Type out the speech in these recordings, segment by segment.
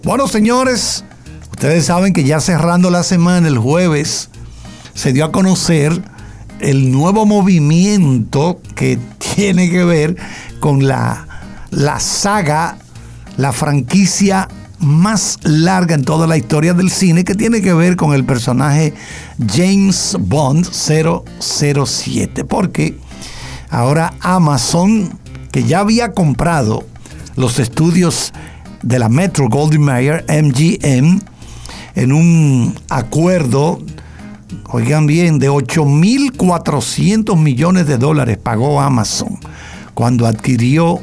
Bueno, señores, ustedes saben que ya cerrando la semana, el jueves, se dio a conocer el nuevo movimiento que tiene que ver con la saga, la franquicia más larga en toda la historia del cine, que tiene que ver con el personaje James Bond 007. Porque ahora Amazon, que ya había comprado los estudios de la Metro-Goldwyn-Mayer, MGM, en un acuerdo, oigan bien, de $8.400 millones pagó Amazon cuando adquirió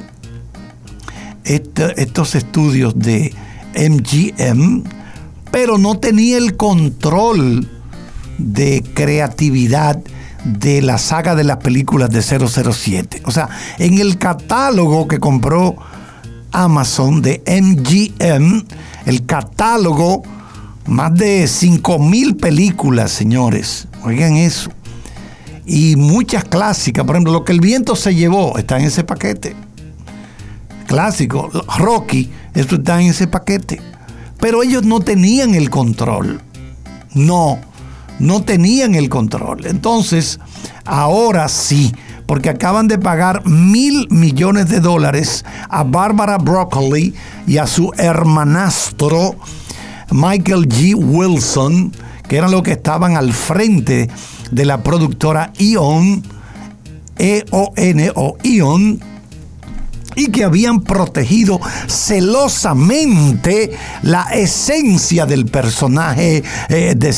estos estudios de MGM, pero no tenía el control de creatividad de la saga de las películas de 007. O sea, en el catálogo que compró Amazon de MGM, el catálogo, más de 5,000 películas, señores. Oigan eso. Y muchas clásicas. Por ejemplo, Lo que el viento se llevó está en ese paquete. Clásico. Rocky, esto está en ese paquete. Pero ellos no tenían el control. No tenían el control. Entonces, ahora sí, porque acaban de pagar $1,000 millones a Barbara Broccoli y a su hermanastro Michael G. Wilson, que eran los que estaban al frente de la productora Eon, Eon, y que habían protegido celosamente la esencia del personaje de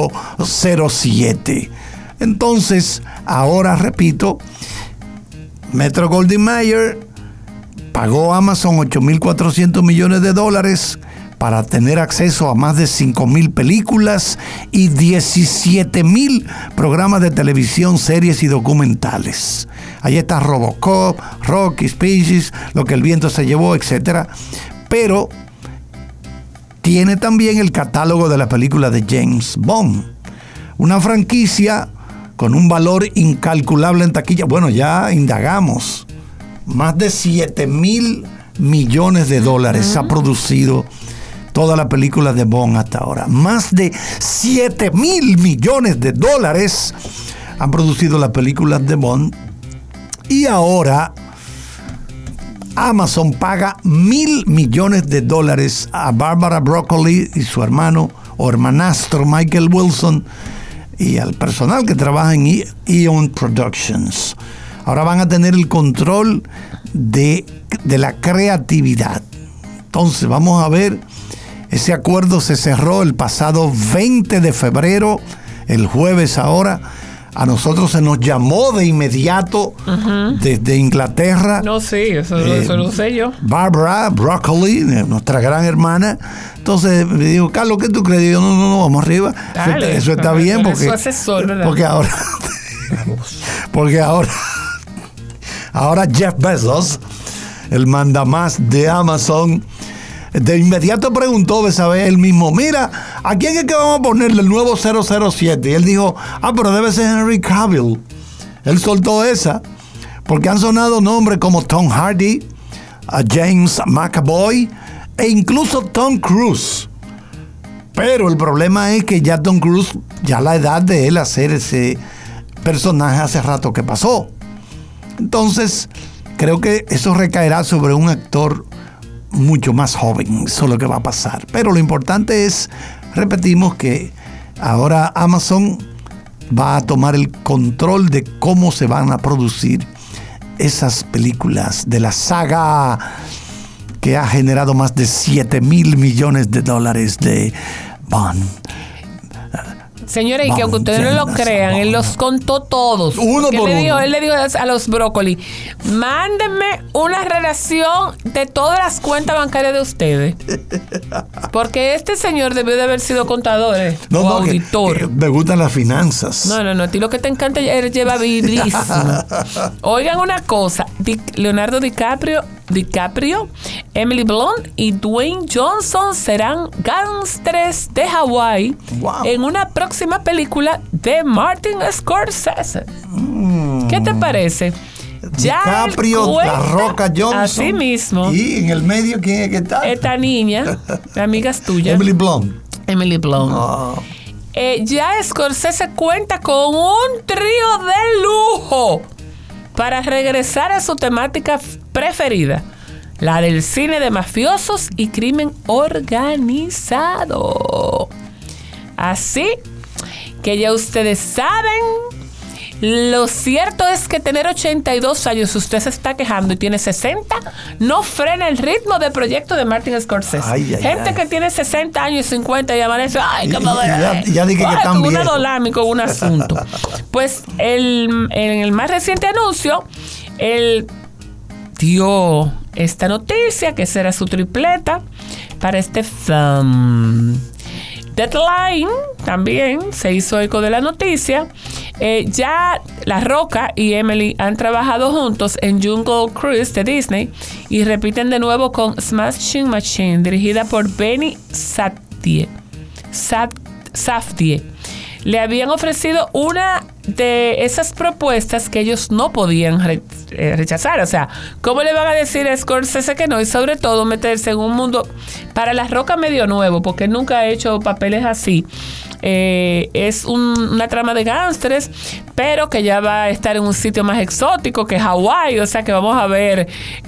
007. Entonces, ahora repito, Metro-Goldwyn-Mayer pagó a Amazon $8.400 millones para tener acceso a más de 5,000 películas y 17,000 programas de televisión, series y documentales. Ahí está Robocop, Rocky, Species, Lo que el viento se llevó, etc. Pero tiene también el catálogo de la película de James Bond, una franquicia con un valor incalculable en taquilla. Bueno, ya indagamos. Más de $7,000 millones ha producido toda la película de Bond hasta ahora. Más de $7,000 millones han producido las películas de Bond. Y ahora Amazon paga $1,000 millones a Barbara Broccoli y su hermano o hermanastro Michael Wilson y al personal que trabaja en Eon Productions. Ahora van a tener el control de la creatividad. Entonces vamos a ver, ese acuerdo se cerró el pasado 20 de febrero, el jueves ahora. A nosotros se nos llamó de inmediato desde Inglaterra. No, sí, eso lo sé yo. Barbara Broccoli, nuestra gran hermana. Entonces me dijo, Carlos, ¿qué tú crees? Y yo, no, vamos arriba. Dale, eso está bien porque, porque ahora Jeff Bezos, el mandamás de Amazon, de inmediato preguntó, ¿sabes? Él mismo, mira, ¿a quién es que vamos a ponerle el nuevo 007? Y él dijo, pero debe ser Henry Cavill. Él soltó esa, porque han sonado nombres como Tom Hardy, James McAvoy e incluso Tom Cruise. Pero el problema es que ya Tom Cruise, ya la edad de él hacer ese personaje hace rato que pasó. Entonces, creo que eso recaerá sobre un actor mucho más joven. Eso es lo que va a pasar. Pero lo importante es, repetimos, que ahora Amazon va a tomar el control de cómo se van a producir esas películas de la saga que ha generado más de $7,000 millones de Bond. Señores, y que aunque ustedes no lo crean, él los contó todos. Uno por uno. Él le dijo a los Brócoli, mándenme una relación de todas las cuentas bancarias de ustedes. Porque este señor debió de haber sido contador o auditor. Que me gustan las finanzas. No, a ti lo que te encanta es llevar biblismo. Oigan una cosa, Leonardo DiCaprio, Emily Blunt y Dwayne Johnson serán gángsters de Hawái en una próxima película de Martin Scorsese. ¿Qué te parece? DiCaprio, La Roca Johnson. Así mismo. Y en el medio, ¿quién es que está? Esta niña, la amiga es tuya. Emily Blunt. Emily Blunt. Oh. Ya Scorsese cuenta con un trío de lujo para regresar a su temática preferida, la del cine de mafiosos y crimen organizado. Así que ya ustedes saben, lo cierto es que tener 82 años, si usted se está quejando y tiene 60, no frena el ritmo del proyecto de Martin Scorsese. Gente que tiene 60 años y 50 y amanece, ay, qué ya dije que están con una viejos. dolami, con un asunto. Pues en el más reciente anuncio, él dio esta noticia, que será su tripleta para este film. Deadline también se hizo eco de la noticia. Ya La Roca y Emily han trabajado juntos en Jungle Cruise de Disney y repiten de nuevo con Smashing Machine, dirigida por Benny Safdie. Le habían ofrecido una de esas propuestas que ellos no podían rechazar. O sea, ¿cómo le van a decir a Scorsese que no? Y sobre todo meterse en un mundo para La Roca medio nuevo, porque nunca ha hecho papeles así. Es una trama de gángsteres, pero que ya va a estar en un sitio más exótico que Hawái. O sea que vamos a ver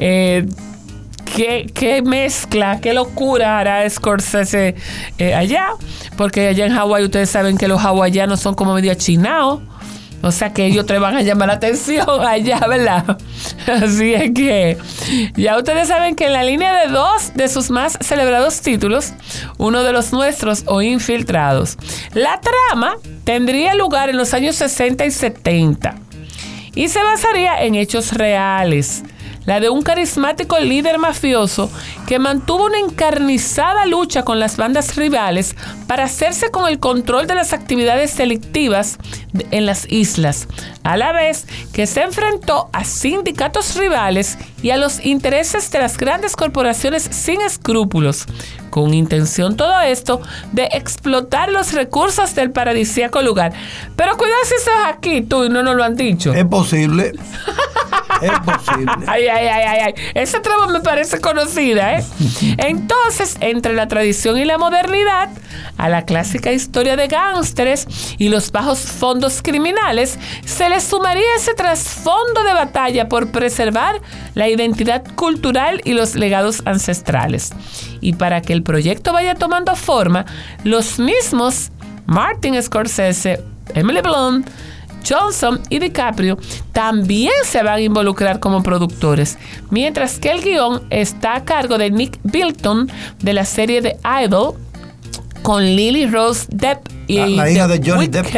qué mezcla, qué locura hará Scorsese allá, porque allá en Hawái ustedes saben que los hawaianos son como medio achinados. O sea que ellos te van a llamar la atención allá, ¿verdad? Así es que ya ustedes saben que en la línea de dos de sus más celebrados títulos, uno de los nuestros o Infiltrados, la trama tendría lugar en los años 60 y 70 y se basaría en hechos reales. La de un carismático líder mafioso que mantuvo una encarnizada lucha con las bandas rivales para hacerse con el control de las actividades delictivas en las islas, a la vez que se enfrentó a sindicatos rivales y a los intereses de las grandes corporaciones sin escrúpulos, con intención todo esto de explotar los recursos del paradisíaco lugar. Pero cuidado si estás aquí tú y no nos lo han dicho. Es posible. Es posible. Ay. Esa trama me parece conocida, ¿eh? Entonces, entre la tradición y la modernidad, a la clásica historia de gángsteres y los bajos fondos criminales, se le sumaría ese trasfondo de batalla por preservar la identidad cultural y los legados ancestrales. Y para que el proyecto vaya tomando forma, los mismos Martin Scorsese, Emily Blunt, Johnson y DiCaprio también se van a involucrar como productores, mientras que el guión está a cargo de Nick Bilton de la serie The Idol, con Lily Rose Depp y la hija de Johnny Depp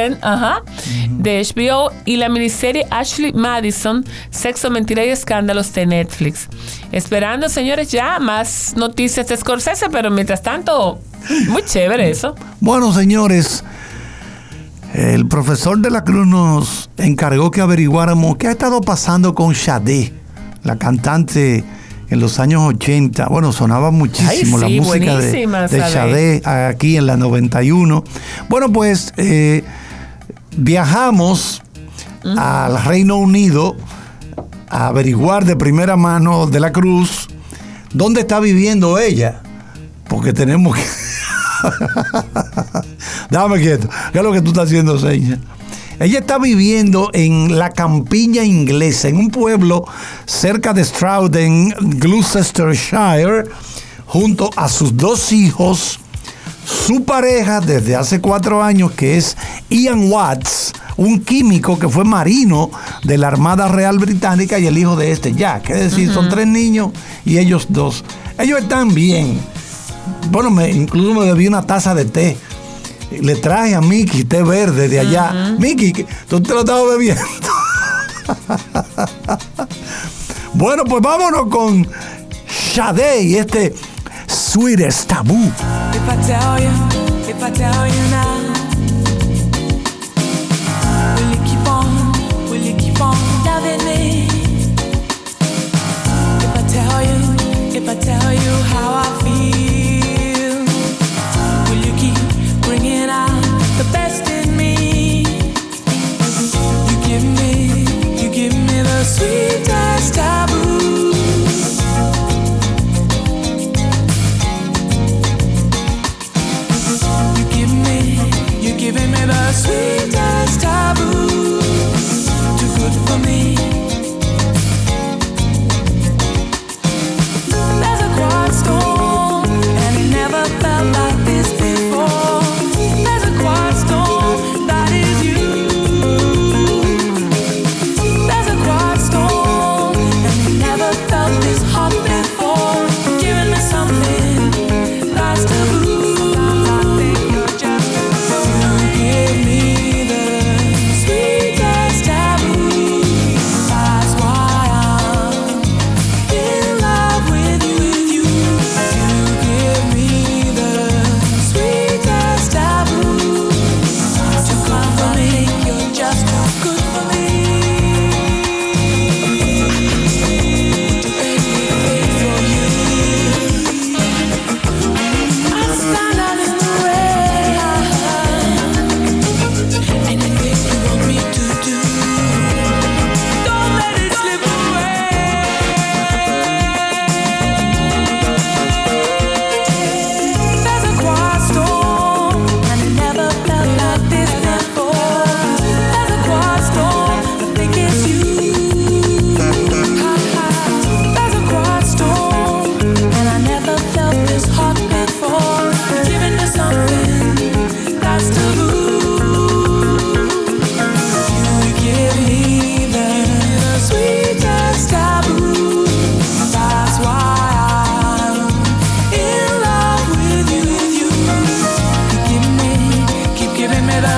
de HBO, y la miniserie Ashley Madison, Sexo, Mentira y Escándalos de Netflix. Esperando, señores, ya más noticias de Scorsese, pero mientras tanto, muy chévere eso. Bueno, señores, el profesor de la Cruz nos encargó que averiguáramos qué ha estado pasando con Sade, la cantante en los años 80. Bueno, sonaba muchísimo la música de Sade aquí en la 91. Bueno, pues viajamos al Reino Unido a averiguar de primera mano de la Cruz dónde está viviendo ella, porque tenemos que... Déjame quieto. ¿Qué es lo que tú estás haciendo, seña? Ella está viviendo en la campiña inglesa, en un pueblo cerca de Stroud, en Gloucestershire, junto a sus dos hijos, su pareja desde hace 4 años, que es Ian Watts, un químico que fue marino de la Armada Real Británica, y el hijo de Jack. Es decir, son 3 niños y ellos 2. Ellos están bien. Bueno, incluso me debí una taza de té. Le traje a Mickey té verde de allá. Mickey, tú te lo estabas bebiendo. Bueno, pues vámonos con Sade y este Sweetest Taboo. If I tell you now, will you keep on loving me? If I tell you how I feel, will you keep bringing out the best in me? You give me the sweetest.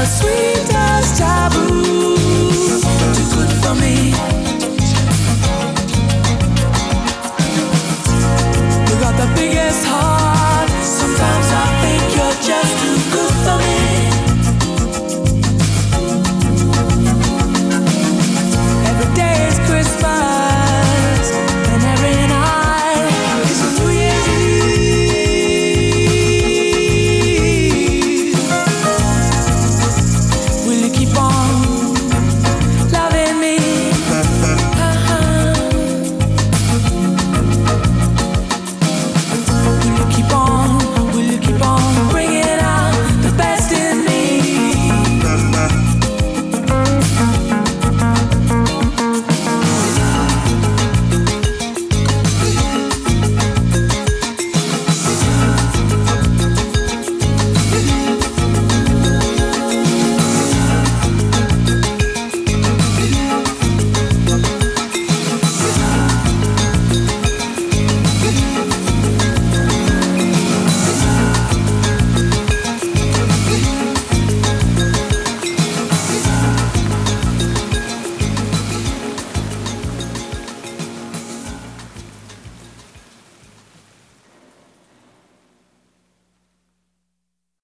sweet